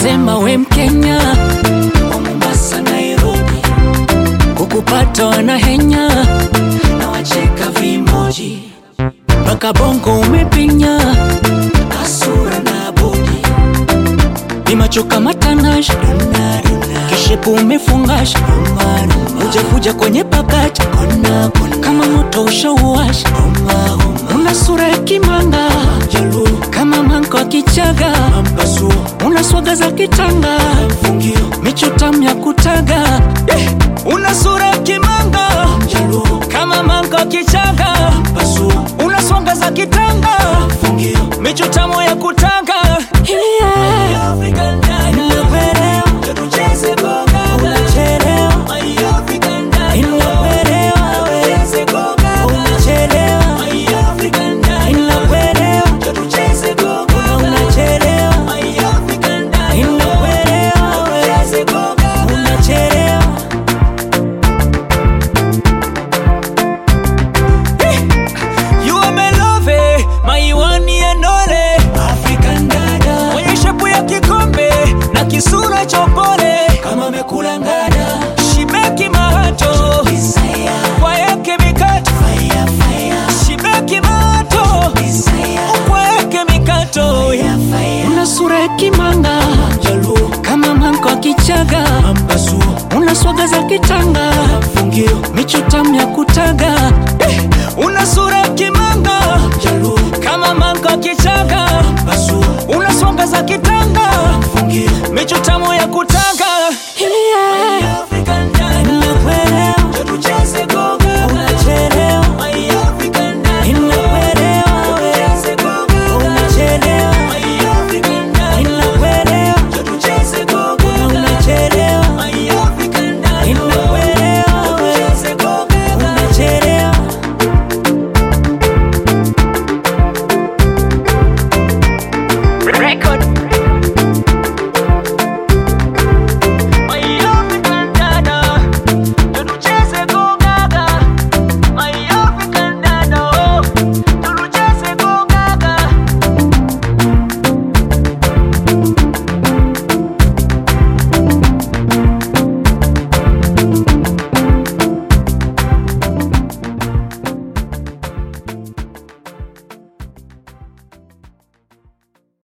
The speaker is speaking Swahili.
wanasema we Mkenya, wa Mombasa Nairobi, kukupata wanahenya na wacheka vimoji, mpaka bongo umepinya asura na bodi, ni macho kama tanash, kishepu umefungash, ujakuja kwenye pakati kama moto ushauwash, una sura ya kimanga kama manko wa Kichaga, una swaga za kitanga micho tamu ya kutaga, una sura ya kimanga kama manko wa Kichaga, una swaga za kitanga micho tamu ya kutaga. Sura chopole kama mekula ngada, shibeki mahato kwa yake mikato, shibeki mahato kwa yake mikato. Una sura ya kimanga kama manko wa Kichaga, una swaga za kitanga micho tamu ya kutaga.